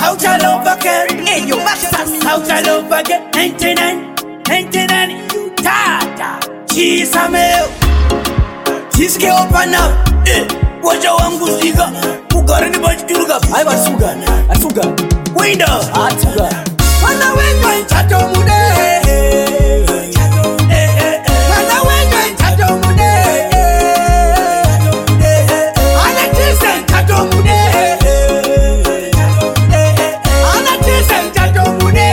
Out all over again. Hey, you bastards. Out all over again. 99, 99, you tata. Chisameo. Chiske open up. Wacha wangu siga. Ugarani bachiruga. Aiba suga. Asuga. Window. Atuga. Wana wenga chato mude. Wana wenga chato mude. Ana tisen chato mude. Ana tisen chato mude.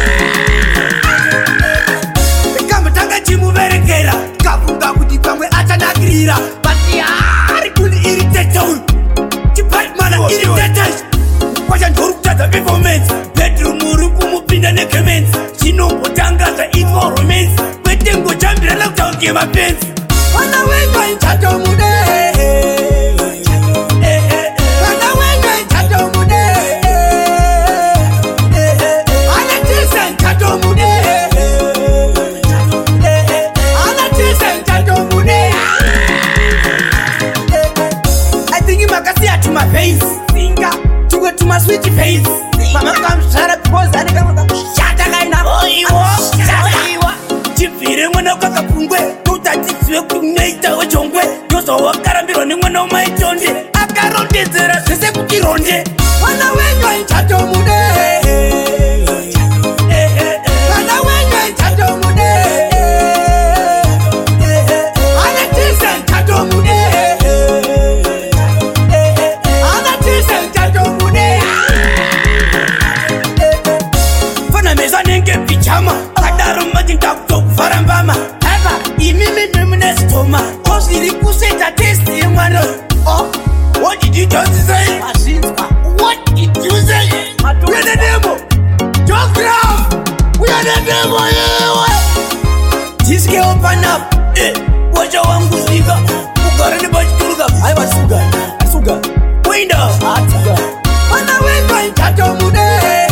Kama tanga chimu berekera. Kafunga kuti pamwe atanagirira. Bati ari kuni irritation. Chipat mana irritation. Wacha ndoru kutata performance. Bedroom uruku mupinda nekemenzi. Chinombotangasa informance. Kwetengo chambira la kutaungie mapenzi. Wana wenga inchato mude. Wana wenga inchato mude. Ana tisa inchato mude. Ana tisa inchato mude. I think you makasi atu my face. Finger. Tuwe to my sweet face. Mama comes shut up because I don't shut up right now. Oh, you are. Chipire mwana kaka pungwe. Tuta chisiwe kuneita wachongwe. Yoso wakarambiro ni mwana umaitonde. Akaronde zera sese kukironde. Wana wenga inchato mude. Wana wenga inchato mude. Ana tisa inchato mude. Ana tisa inchato mude. Nenge pichama kadaro majinta kufarambama haba imimi numinestoma osiri kuseta testi mwana. Oh, what did you just say? What did you say? We are the demo. Talk now. We are the demo. Chiske open up. Wacha wangu siga. Ugarani bachiruga. Aiba suga. Asuga. Window. Atuga. Wana wenga inchato mude.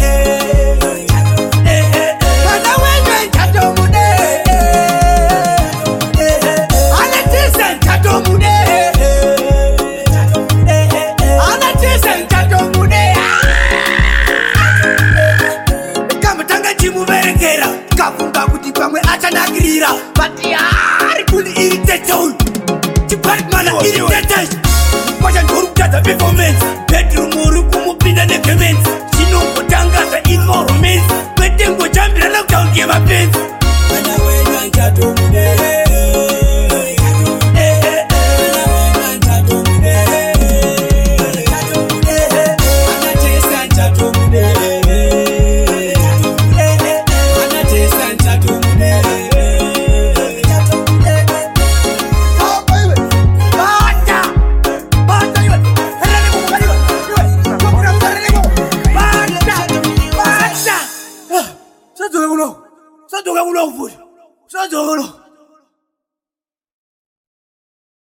Kafunga kuti pamwe atanagirira. Bati ari kuni irritation. Chipat mana irritation. Wacha ndoru kutata performance. Bedroom uruku mupinda nekemenzi. Chinombotangasa informance. Kwetengo chambira la kutaungie mapenzi. Wana wenga inchato mude. Só joga uno.